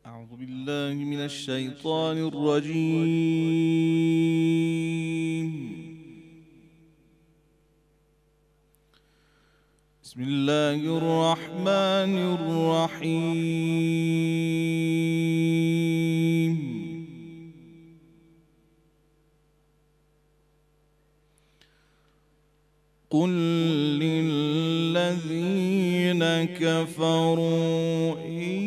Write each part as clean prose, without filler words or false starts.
أعوذ بالله من الشيطان الرجيم. بسم الله الرحمن الرحيم. قل للذين كفروا إن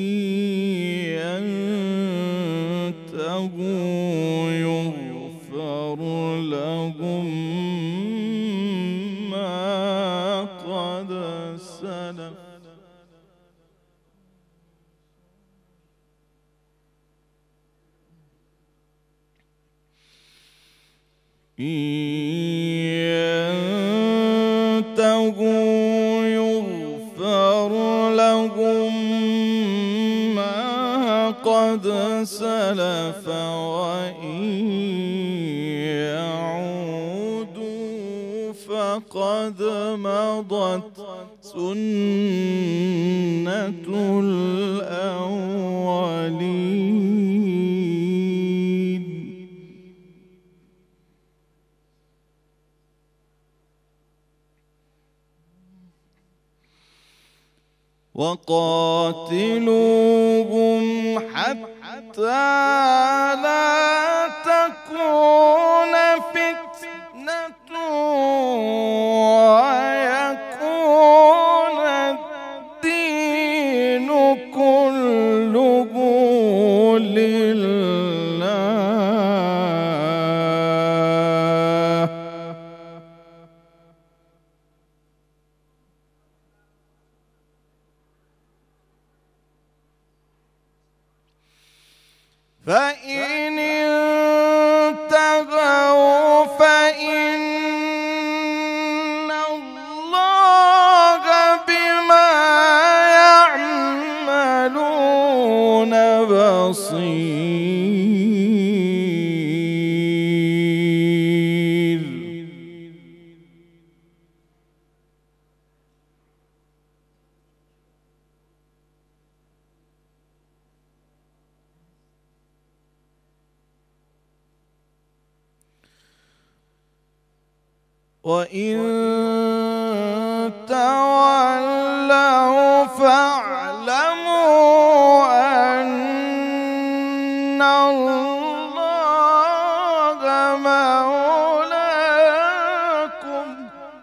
ينتهوا يغفر لهم ما قد سلف إن ينتهوا يغفر لهم ما قد سلف وإن يعودوا فقد مضت سنة الأولين. وقاتلوهم حتى لا تكون فتنة ويكون الدين كله لله. فإن انتهوا فإن الله بما يعملون بصير. وإن تولوا فاعلموا أن الله مولاكم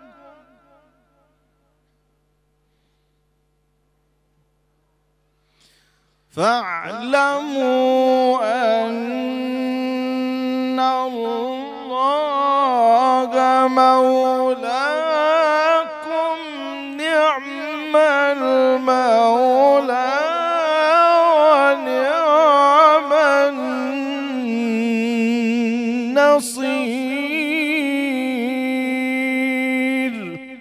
مولاكم نعم المولى ونعم النصير.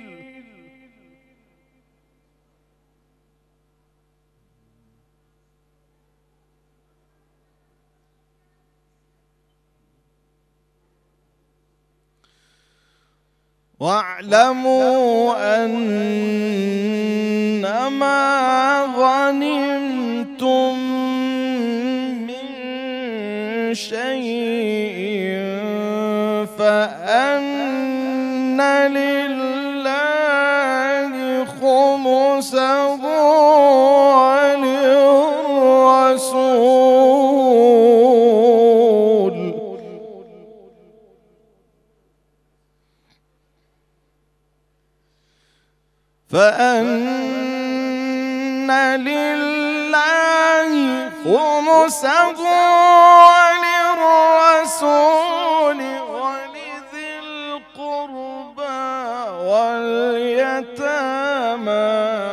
واعلموا أنما غنمتم من شيء فأن لله خمسه وللرسول وللرسول ولذي القربى واليتامى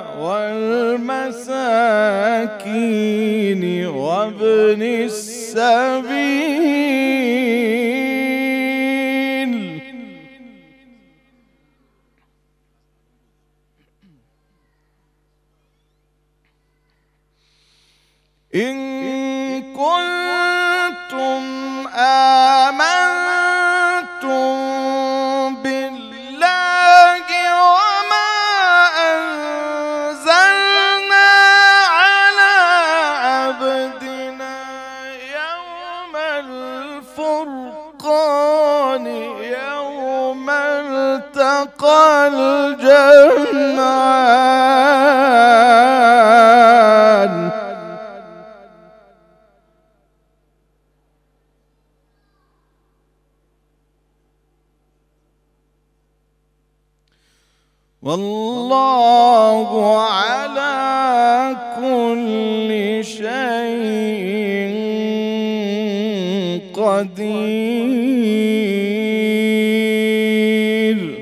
والمساكين وابن السبيل. إن كنتم آمنتم بالله وما أنزلنا على عبدنا التقى الجمعان والله على كل شيء قدير.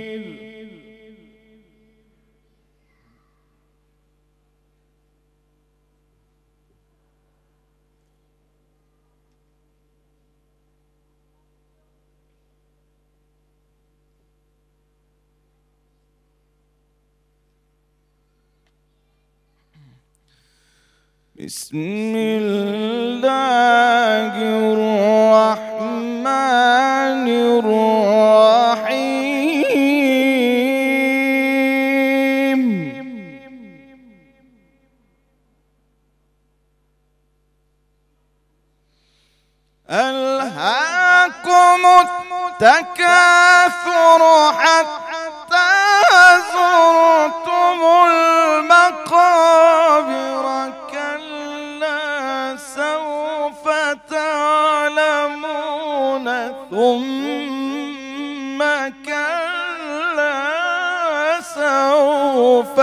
بسم الله الرحمن الرحيم. ألهاكم التكاثر حتى زرتم المقابر كلا سوف تعلمون ثم كلا سوف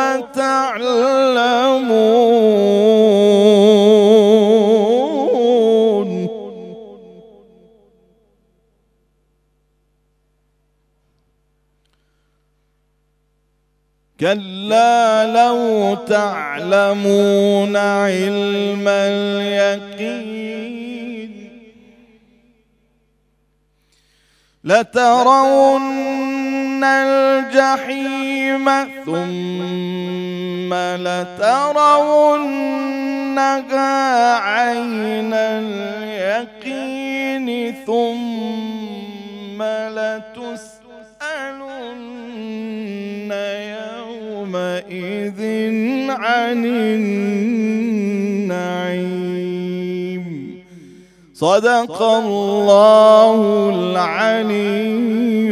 تعلمون. كلا لو تعلمون علم اليقين لترون الجحيم ثم لترونها عين اليقين ثم لتسألن يومئذ عن النعيم. صدق الله العلي